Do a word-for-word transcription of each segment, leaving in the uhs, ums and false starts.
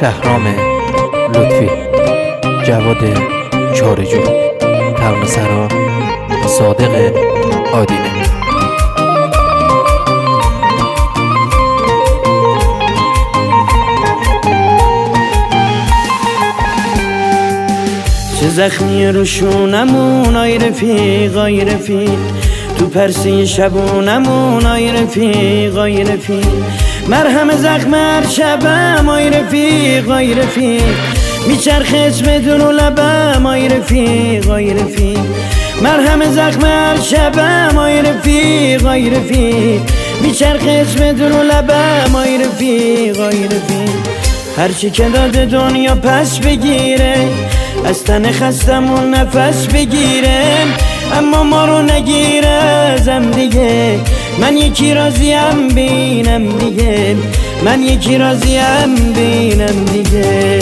شهرام لطفی، جواد چارجو، ترانه‌سرا صادق آدینه. چه زخمی روشونمون آی رفیق آی رفیق، تو پرسی شبونمون آی رفیق آی رفیق، مرهم زخم هر شبم آی رفیق آی رفیق، میچرخ اسم دونو لبم آی رفیق آی رفیق، مرهم زخم هر شبم آی رفیق آی رفیق، میچرخ اسم دونو لبم آی رفیق آی رفیق، هرچی که داده دنیا پس بگیره، از تن خستمون نفس بگیره، اما ما رو نگیره ازم دیگه، من یکی راضیم بینم دیگه، من یکی راضیم بینم دیگه.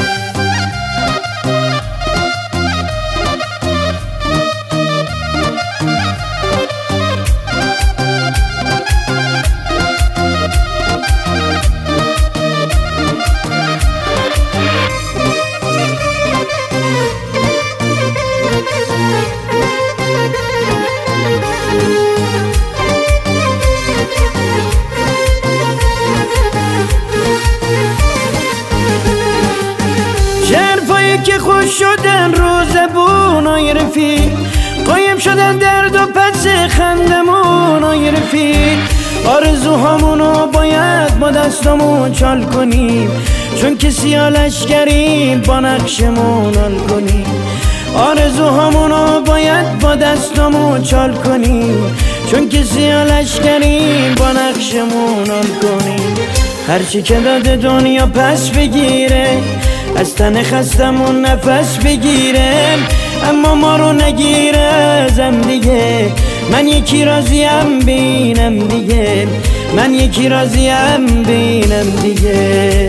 شرفایی که خوش شدن روزبون آی رفیق، قایم شدن درد و پس خندمون آی رفیق، آرزوهامونو باید با دستامون چال کنیم، چون که سیاه لشکریم با نقشمون حال کنیم، آرزوهامونو باید با دستامون چال کنیم، چون که سیاه لشکریم با نقشمون حال کنیم، هرچی که داده دنیا پس بگیره، از تن خستمون نفس بگیره، اما ما رو نگیره ازم دیگه، من یکی راضیم بینم دیگه، من یکی راضیم بینم دیگه.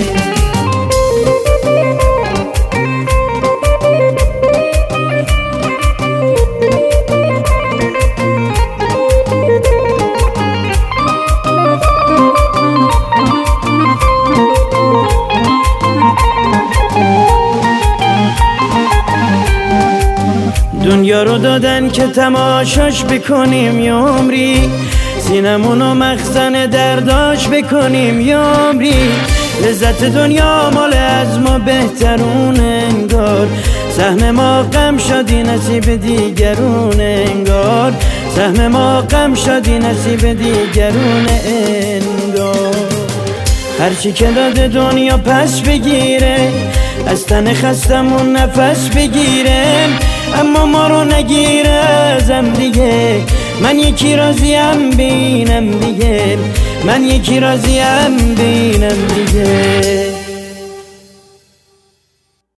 دنیا رو دادن که تماشاش بکنیم یه عمری، سینمونو مخزن درداش بکنیم یه عمری، لذت دنیا مال از ما بهترون انگار، سهم ما غم شدی نصیب دیگرون انگار، سهم ما غم شدی نصیب دیگرون انگار، هرچی که داده دنیا پس بگیره، از تن خستمون نفس بگیره، اما ما رو نگیره ازم دیگه، من یکی راضیم بینم دیگه، من یکی راضیم بینم دیگه.